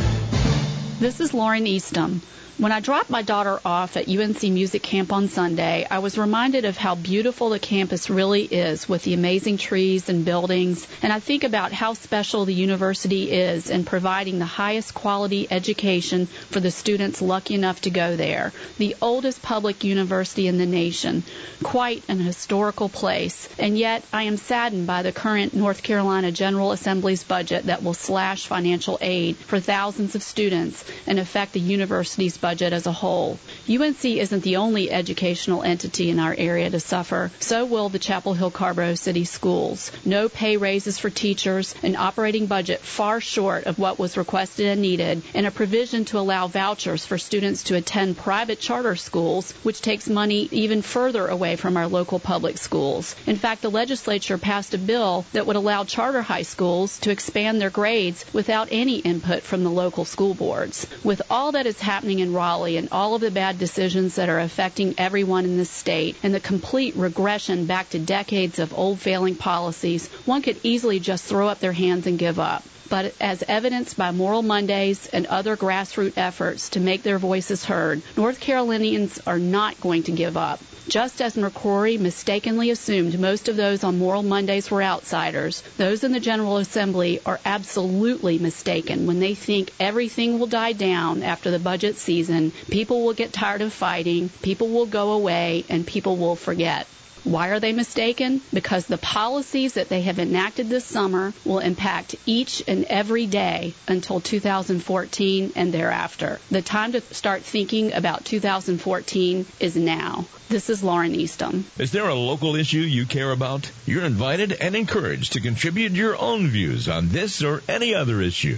This is Lauren Eastham. When I dropped my daughter off at U N C Music Camp on Sunday, I was reminded of how beautiful the campus really is with the amazing trees and buildings, and I think about how special the university is in providing the highest quality education for the students lucky enough to go there. The oldest public university in the nation, quite an historical place, and yet I am saddened by the current North Carolina General Assembly's budget that will slash financial aid for thousands of students and affect the university's budget as a whole. U N C isn't the only educational entity in our area to suffer. So will the Chapel Hill Carrboro City Schools. No pay raises for teachers, an operating budget far short of what was requested and needed, and a provision to allow vouchers for students to attend private charter schools, which takes money even further away from our local public schools. In fact, the legislature passed a bill that would allow charter high schools to expand their grades without any input from the local school boards. With all that is happening in Raleigh and all of the bad decisions that are affecting everyone in this state and the complete regression back to decades of old failing policies, one could easily just throw up their hands and give up. But as evidenced by Moral Mondays and other grassroots efforts to make their voices heard, North Carolinians are not going to give up. Just as McCrory mistakenly assumed most of those on Moral Mondays were outsiders, those in the General Assembly are absolutely mistaken when they think everything will die down after the budget season, people will get tired of fighting, people will go away, and people will forget. Why are they mistaken? Because the policies that they have enacted this summer will impact each and every day until two thousand fourteen and thereafter. The time to start thinking about two thousand fourteen is now. This is Lauren Eastham. Is there a local issue you care about? You're invited and encouraged to contribute your own views on this or any other issue.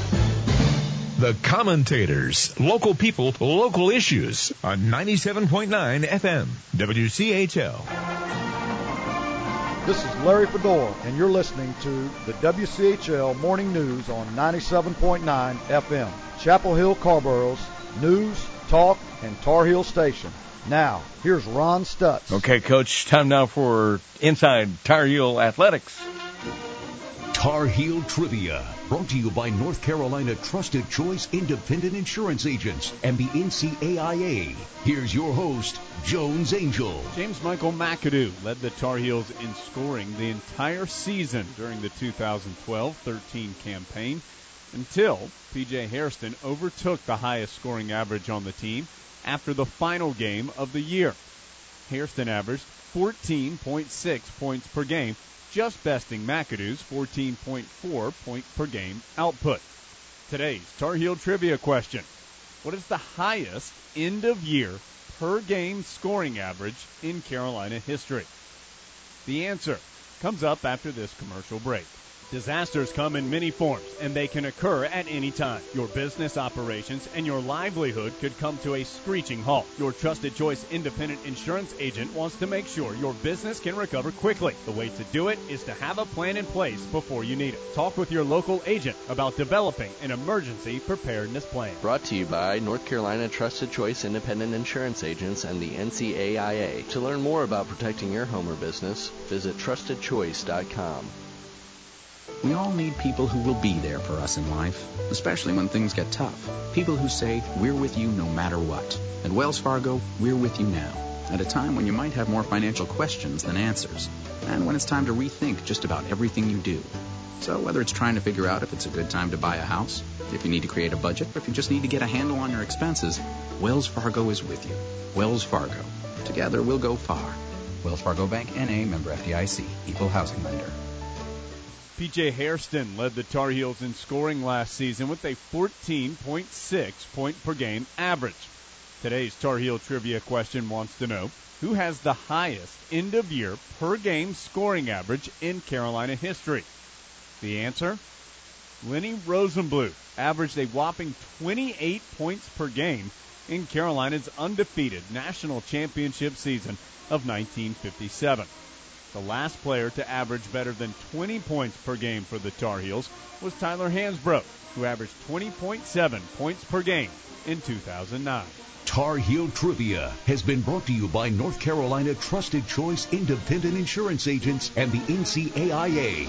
The Commentators, local people, local issues on ninety-seven point nine F M, W C H L. This is Larry Fedor, and you're listening to the W C H L Morning News on ninety-seven point nine F M, Chapel Hill Carrboro's news, talk, and Tar Heel station. Now, here's Ron Stutz. Okay, Coach, time now for Inside Tar Heel Athletics. Tar Heel Trivia, brought to you by North Carolina Trusted Choice Independent Insurance Agents and the N C A I A. Here's your host, Jones Angel. James Michael McAdoo led the Tar Heels in scoring the entire season during the two thousand twelve thirteen campaign until P J Hairston overtook the highest scoring average on the team after the final game of the year. Hairston averaged fourteen point six points per game, just besting McAdoo's fourteen point four point per game output. Today's Tar Heel Trivia question: what is the highest end-of-year per-game scoring average in Carolina history? The answer comes up after this commercial break. Disasters come in many forms, and they can occur at any time. Your business operations and your livelihood could come to a screeching halt. Your Trusted Choice Independent Insurance Agent wants to make sure your business can recover quickly. The way to do it is to have a plan in place before you need it. Talk with your local agent about developing an emergency preparedness plan. Brought to you by North Carolina Trusted Choice Independent Insurance Agents and the N C A I A. To learn more about protecting your home or business, visit trusted choice dot com. We all need people who will be there for us in life, especially when things get tough. People who say, we're with you no matter what. At Wells Fargo, we're with you now, at a time when you might have more financial questions than answers, and when it's time to rethink just about everything you do. So whether it's trying to figure out if it's a good time to buy a house, if you need to create a budget, or if you just need to get a handle on your expenses, Wells Fargo is with you. Wells Fargo. Together we'll go far. Wells Fargo Bank, N A, member F D I C, equal housing lender. P J Hairston led the Tar Heels in scoring last season with a fourteen point six point per game average. Today's Tar Heel Trivia question wants to know, who has the highest end-of-year per-game scoring average in Carolina history? The answer? Lenny Rosenbluth averaged a whopping twenty-eight points per game in Carolina's undefeated national championship season of nineteen fifty-seven. The last player to average better than twenty points per game for the Tar Heels was Tyler Hansbrough, who averaged twenty point seven points per game in two thousand nine. Tar Heel Trivia has been brought to you by North Carolina Trusted Choice Independent Insurance Agents and the N C A I A.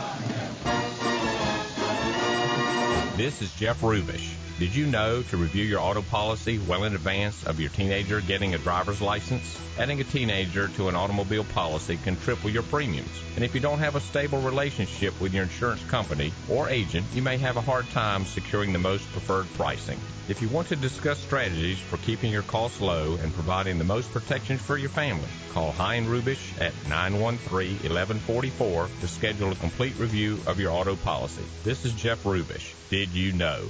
This is Jeff Rubish. Did you know to review your auto policy well in advance of your teenager getting a driver's license? Adding a teenager to an automobile policy can triple your premiums. And if you don't have a stable relationship with your insurance company or agent, you may have a hard time securing the most preferred pricing. If you want to discuss strategies for keeping your costs low and providing the most protection for your family, call Hein Rubish at nine one three, one one four four to schedule a complete review of your auto policy. This is Jeff Rubish. Did you know?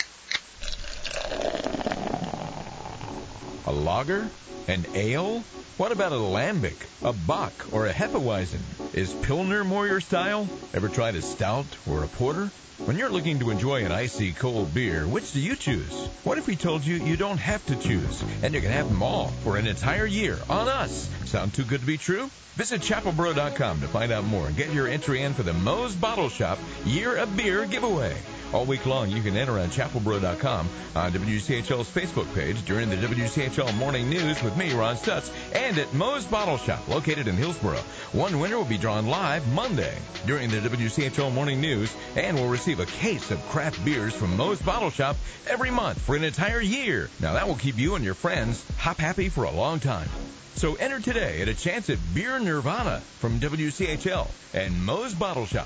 A lager? An ale? What about a lambic, a bock, or a hefeweizen? Is Pilsner more your style? Ever tried a stout or a porter? When you're looking to enjoy an icy cold beer, which do you choose? What if we told you you don't have to choose, and you can have them all for an entire year on us? Sound too good to be true? Visit chapel bro dot com to find out more and get your entry in for the Moe's Bottle Shop Year of Beer giveaway. All week long, you can enter on chapel bro dot com, on W C H L's Facebook page, during the W C H L Morning News with me, Ron Stutz, and at Moe's Bottle Shop, located in Hillsboro. One winner will be drawn live Monday during the W C H L Morning News, and will receive a case of craft beers from Moe's Bottle Shop every month for an entire year. Now, that will keep you and your friends hop happy for a long time. So enter today at a chance at Beer Nirvana from W C H L and Moe's Bottle Shop.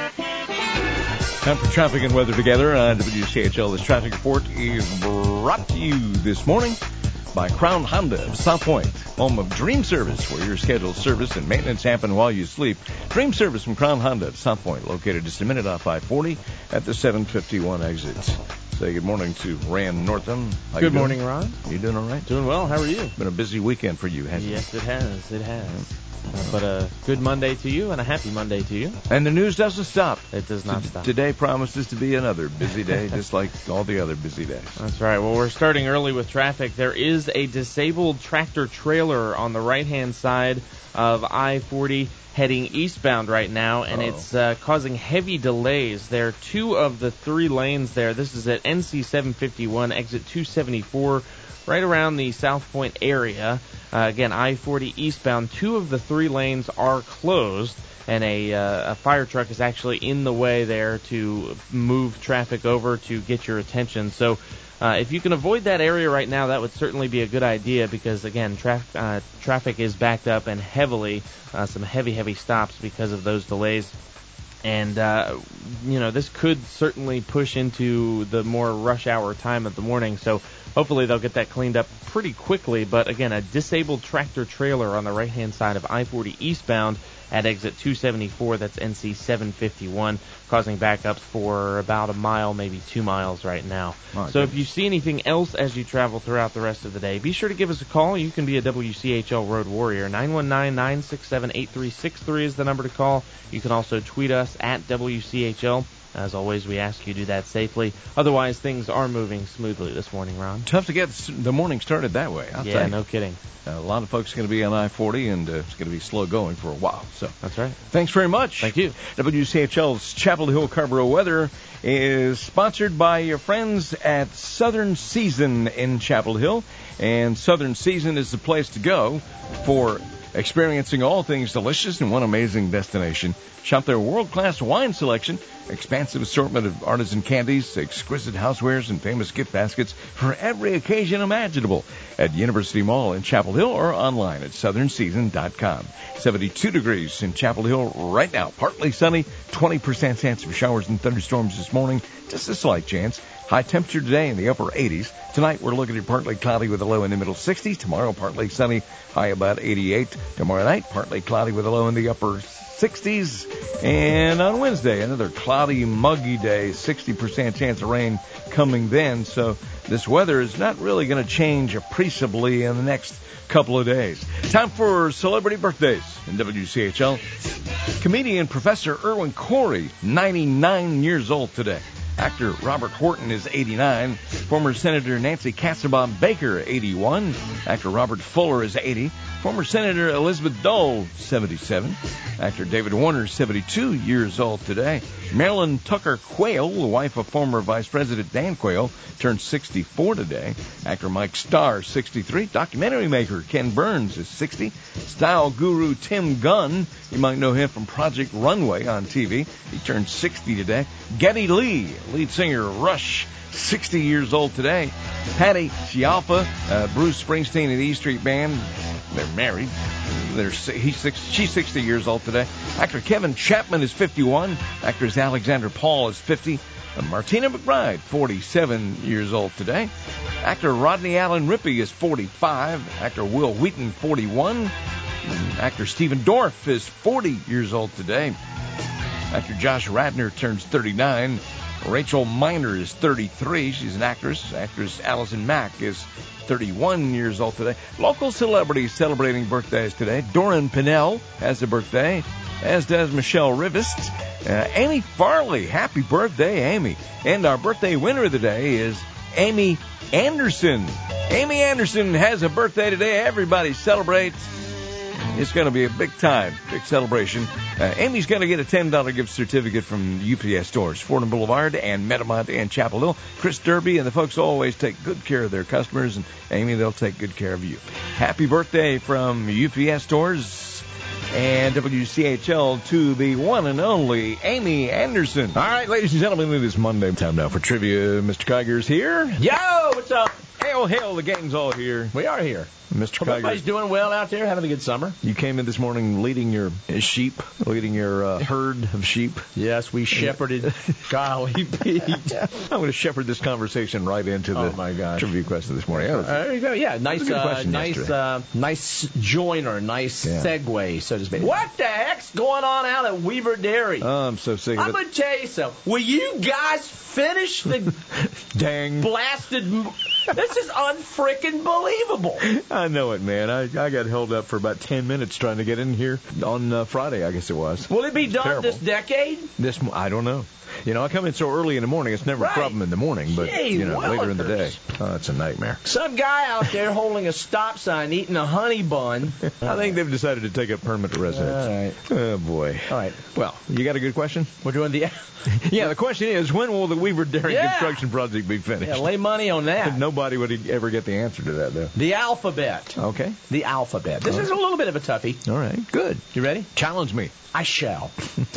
Time for traffic and weather together on W C H L. This traffic report is brought to you this morning by Crown Honda of South Point, home of Dream Service, where your scheduled service and maintenance happen while you sleep. Dream Service from Crown Honda of South Point, located just a minute off I forty at the seven fifty-one exits. Say good morning to Rand Northam. How Good you morning, doing? Ron. You doing all right? Doing well. How are you? Been a busy weekend for you, hasn't Yes, it has. It has. Uh, but a good Monday to you and a happy Monday to you. it? And the news doesn't stop. It does not T- stop. Today promises to be another busy day, just like all the other busy days. That's right. Well, we're starting early with traffic. There is a disabled tractor trailer on the right-hand side of I forty heading eastbound right now, and Uh-oh. it's uh, causing heavy delays. There are two of the three lanes there. This is at N C seven fifty-one, exit two seventy-four, right around the South Point area. Uh, again, I forty eastbound. Two of the three lanes are closed, and a, uh, a fire truck is actually in the way there to move traffic over to get your attention. So uh, if you can avoid that area right now, that would certainly be a good idea because, again, traf- uh, traffic is backed up and heavily, uh, some heavy, heavy stops because of those delays. And, uh, you know, this could certainly push into the more rush hour time of the morning. So hopefully they'll get that cleaned up pretty quickly. But, again, a disabled tractor trailer on the right-hand side of I forty eastbound at exit two seventy-four. That's N C seven fifty-one, causing backups for about a mile, maybe two miles right now. My so goodness. if you see anything else as you travel throughout the rest of the day, be sure to give us a call. You can be a W C H L Road Warrior. nine one nine, nine six seven, eight three six three is the number to call. You can also tweet us at W C H L. As always, we ask you to do that safely. Otherwise, things are moving smoothly this morning, Ron. Tough to get the morning started that way. I'll yeah, tell you. no kidding. Uh, a lot of folks are going to be on I forty, and uh, it's going to be slow going for a while. So that's right. Thanks very much. Thank you. W C H L's Chapel Hill Carrboro weather is sponsored by your friends at Southern Season in Chapel Hill, and Southern Season is the place to go for experiencing all things delicious in one amazing destination. Shop their world-class wine selection, expansive assortment of artisan candies, exquisite housewares, and famous gift baskets for every occasion imaginable at University Mall in Chapel Hill or online at southern season dot com. seventy-two degrees in Chapel Hill right now. Partly sunny, twenty percent chance of showers and thunderstorms this morning, just a slight chance. High temperature today in the upper eighties. Tonight we're looking at partly cloudy with a low in the middle sixties. Tomorrow partly sunny, high about eighty-eight. Tomorrow night partly cloudy with a low in the upper sixties. And on Wednesday, another cloudy, muggy day, sixty percent chance of rain coming then. So this weather is not really going to change appreciably in the next couple of days. Time for celebrity birthdays in W C H L. Comedian Professor Irwin Corey, ninety-nine years old today. Actor Robert Horton is eighty-nine. Former Senator Nancy Kassebaum Baker, eighty-one. Actor Robert Fuller is eighty. Former Senator Elizabeth Dole, seventy-seven. Actor David Warner, seventy-two years old today. Marilyn Tucker Quayle, the wife of former Vice President Dan Quayle, turned sixty-four today. Actor Mike Starr, sixty-three. Documentary maker Ken Burns is sixty. Style guru Tim Gunn, you might know him from Project Runway on T V. He turned sixty today. Geddy Lee, lead singer Rush, sixty years old today. Patty Scialfa, uh, Bruce Springsteen and the E Street Band, they're married. They're, he's six, she's sixty years old today. Actor Kevin Chapman is fifty-one. Actress Alexandra Paul is fifty. And Martina McBride, forty-seven years old today. Actor Rodney Allen Rippey is forty-five. Actor Will Wheaton, forty-one. And actor Stephen Dorff is forty years old today. Actor Josh Radnor turns thirty-nine. Rachel Miner is thirty-three. She's an actress. Actress Allison Mack is thirty-one years old today. Local celebrities celebrating birthdays today. Doran Pinnell has a birthday, as does Michelle Rivest. Uh, Amy Farley, happy birthday, Amy. And our birthday winner of the day is Amy Anderson. Amy Anderson has a birthday today. Everybody celebrates. It's going to be a big time, big celebration. Uh, Amy's going to get a ten dollars gift certificate from U P S stores, Fordham Boulevard and Metamont and Chapel Hill. Chris Derby and the folks always take good care of their customers, and Amy, they'll take good care of you. Happy birthday from U P S stores and W C H L to the one and only Amy Anderson. All right, ladies and gentlemen, it is Monday. Time now for trivia. Mister Kiger's here. Yo, what's up? Hail, hail, the gang's all here. We are here. Mister Hope everybody's Kiger, doing well out there, having a good summer. you came in this morning leading your sheep, leading your uh, herd of sheep. Yes, we shepherded. Golly, Pete. I'm going to shepherd this conversation right into the Oh, my gosh. trivia question this morning. Uh, there you go. Yeah, nice, a good uh, question nice, yesterday. uh, nice joiner, nice Yeah. segue, so to speak. What the heck's going on out at Weaver Dairy? Oh, I'm so sick of I'm it. gonna tell you something. Will you guys finish the Dang. blasted? m- This is unfreaking believable. I know it, man. I, I got held up for about ten minutes trying to get in here on uh, Friday, I guess it was. Will it be done Terrible. this decade? This mo- I don't know. You know, I come in so early in the morning, it's never Right. a problem in the morning, but, Gee you know, later in the day, willikers. oh, it's a nightmare. Some guy out there holding a stop sign, eating a honey bun. I think they've decided to take up permanent residence. All right. Oh, boy. All right. Well, you got a good question? We're doing the. Yeah, the question is, when will the Weaver Dairy Yeah. construction project be finished? Yeah, lay money on that. Nobody would ever get the answer to that, though. The alphabet. Okay. The alphabet. This All is a right. little bit of a toughie. All right. Good. You ready? Challenge me. I shall.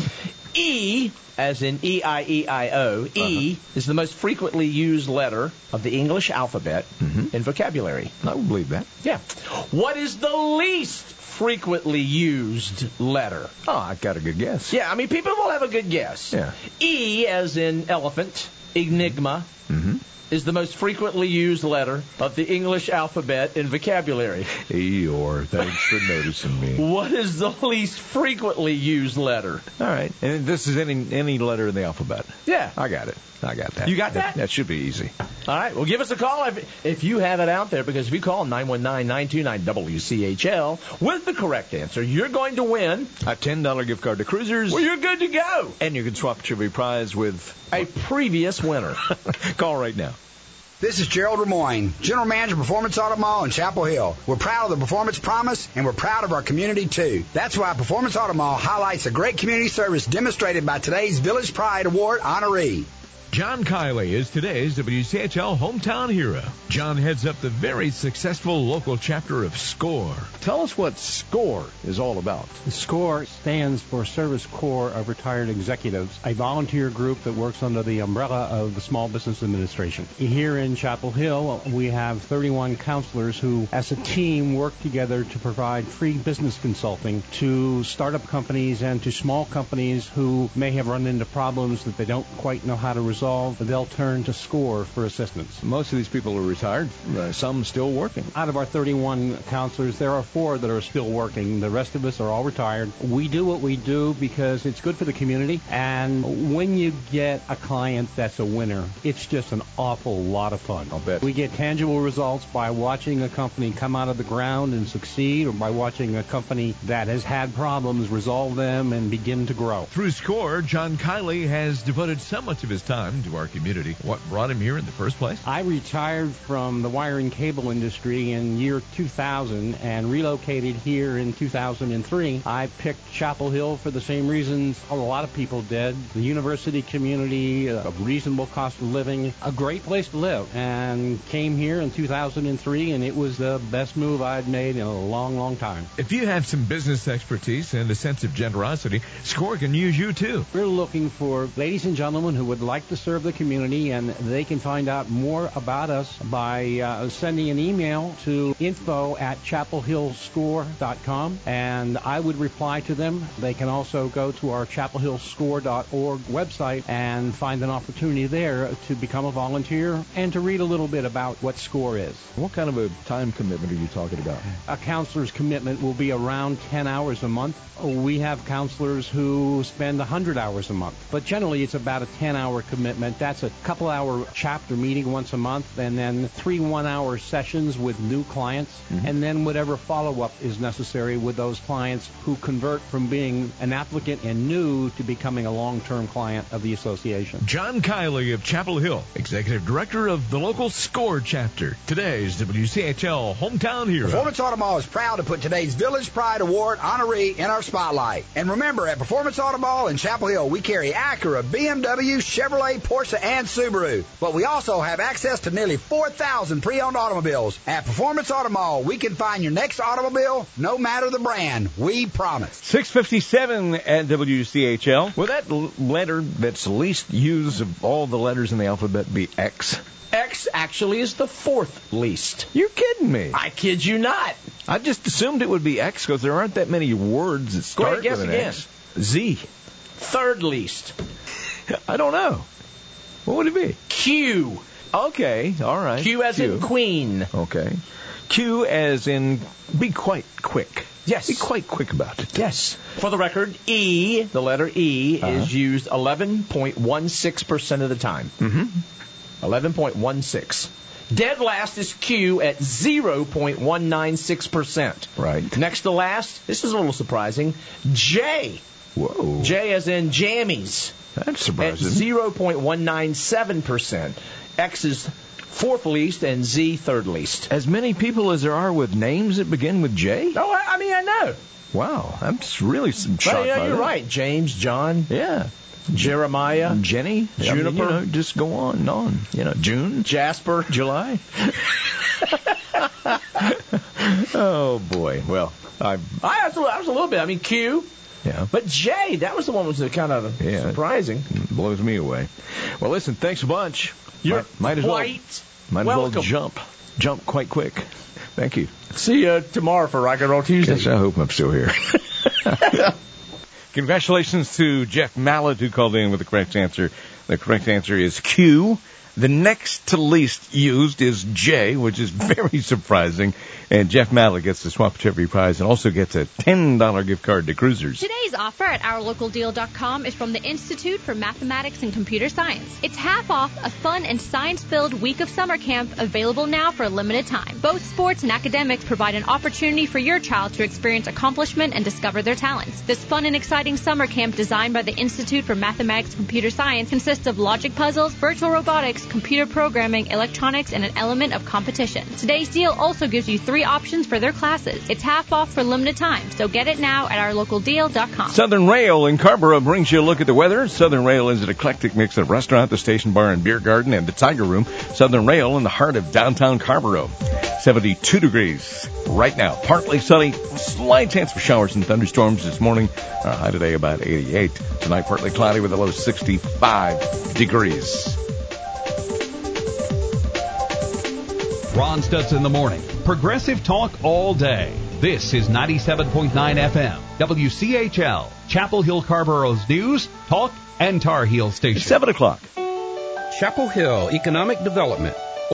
E, as in E I E I O, E is the most frequently used letter of the English alphabet Mhm. in vocabulary. I would believe that. Yeah. What is the least frequently used letter? Oh, I got a good guess. Yeah, I mean, people will have a good guess. Yeah. E, as in elephant, enigma, Mm-hmm. is the most frequently used letter of the English alphabet in vocabulary. Eeyore, thanks for noticing me. What is the least frequently used letter? All right. And this is any any letter in the alphabet. Yeah. I got it. I got that. You got that? That should be easy. All right. Well, give us a call if, if you have it out there, because if you call nine one nine, nine two nine, W C H L with the correct answer, you're going to win A ten dollars gift card to Cruisers. Well, you're good to go. And you can swap a trivia prize with A previous winner. Call right now. This is Gerald Lemoyne, General Manager of Performance Auto Mall in Chapel Hill. We're proud of the Performance Promise, and we're proud of our community, too. That's why Performance Auto Mall highlights the great community service demonstrated by today's Village Pride Award honoree. John Kiley is today's W C H L hometown hero. John heads up the very successful local chapter of SCORE. Tell us what SCORE is all about. SCORE stands for Service Corps of Retired Executives, a volunteer group that works under the umbrella of the Small Business Administration. Here in Chapel Hill, we have thirty-one counselors who, as a team, work together to provide free business consulting to startup companies and to small companies who may have run into problems that they don't quite know how to resolve. They'll turn to SCORE for assistance. Most of these people are retired. Uh, some still working. Out of our thirty-one counselors, there are four that are still working. The rest of us are all retired. We do what we do because it's good for the community. And when you get a client that's a winner, it's just an awful lot of fun. I'll bet. We get tangible results by watching a company come out of the ground and succeed, or by watching a company that has had problems resolve them and begin to grow. Through SCORE, John Kiley has devoted so much of his time time to our community. What brought him here in the first place? I retired from the wire and cable industry in year two thousand and relocated here in two thousand three. I picked Chapel Hill for the same reasons a lot of people did. The university community, a reasonable cost of living, a great place to live, and came here in two thousand three, and it was the best move I'd made in a long, long time. If you have some business expertise and a sense of generosity, SCORE can use you too. We're looking for ladies and gentlemen who would like to serve the community, and they can find out more about us by uh, sending an email to info at chapel hill score dot com, and I would reply to them. They can also go to our chapel hill score dot org website and find an opportunity there to become a volunteer and to read a little bit about what SCORE is. What kind of a time commitment are you talking about? A counselor's commitment will be around ten hours a month. We have counselors who spend one hundred hours a month, but generally it's about a ten-hour commitment. That's a couple-hour chapter meeting once a month, and then three one-hour sessions with new clients, mm-hmm. and then whatever follow-up is necessary with those clients who convert from being an applicant and new to becoming a long-term client of the association. John Kiley of Chapel Hill, Executive Director of the local SCORE chapter. Today's W C H L Hometown Hero. Performance Auto Mall is proud to put today's Village Pride Award honoree in our spotlight. And remember, at Performance Auto Mall in Chapel Hill, we carry Acura, B M W, Chevrolet, Porsche, and Subaru. But we also have access to nearly four thousand pre-owned automobiles. At Performance Auto Mall, we can find your next automobile, no matter the brand. We promise. six fifty-seven at W C H L. Will that l- letter that's least used of all the letters in the alphabet be X? X actually is the fourth least. You're kidding me. I kid you not. I just assumed it would be X because there aren't that many words that start Go ahead, guess with an again. X. Z. Third least. I don't know. What would it be? Q. Okay, all right. Q as Q. in queen. Okay. Q as in be quite quick. Yes. Be quite quick about it. Yes. For the record, E, the letter E, uh-huh. is used eleven point one six percent of the time. Mm-hmm. eleven point one six. Dead last is Q at zero point one nine six percent. Right. Next to last, this is a little surprising, J. Whoa. J as in jammies. That's surprising. At zero point one nine seven percent. X is fourth least and Z third least. As many people as there are with names that begin with J? Oh, I, I mean, I know. Wow. I'm just really shocked well, yeah, by you're that. right. James, John. Yeah. Jeremiah, Jenny, Juniper, I mean, you know, just go on and on. You know, June, Jasper, July. Oh boy. Well, I. I was, I was a little bit. I mean, Q. Yeah. But J, that was the one that was kind of yeah, surprising. It blows me away. Well, listen, thanks a bunch. You're might, might as quite well, might welcome. as well jump, jump quite quick. Thank you. See you tomorrow for Rock and Roll Tuesday. Guess I hope I'm still here. Congratulations to Jeff Mallet, who called in with the correct answer. The correct answer is Q. The next to least used is J, which is very surprising. And Jeff Mallet gets the Swap Chevy prize and also gets a ten dollars gift card to Cruisers. Today's offer at our local deal dot com is from the Institute for Mathematics and Computer Science. It's half off a fun and science-filled week of summer camp available now for a limited time. Both sports and academics provide an opportunity for your child to experience accomplishment and discover their talents. This fun and exciting summer camp designed by the Institute for Mathematics and Computer Science consists of logic puzzles, virtual robotics, computer programming, electronics, and an element of competition. Today's deal also gives you three options for their classes. It's half off for limited time, so get it now at our local deal dot com. Southern Rail in Carrboro brings you a look at the weather. Southern Rail is an eclectic mix of restaurant, the station bar and beer garden, and the Tiger Room. Southern Rail in the heart of downtown Carrboro. seventy-two degrees right now. Partly sunny, slight chance for showers and thunderstorms this morning. Our high today about eighty-eight. Tonight partly cloudy with a low sixty-five degrees. Ron Stutz in the morning. Progressive talk all day. This is ninety-seven point nine F M. W C H L. Chapel Hill Carrboro's news, talk, and Tar Heel station. It's seven o'clock. Chapel Hill Economic Development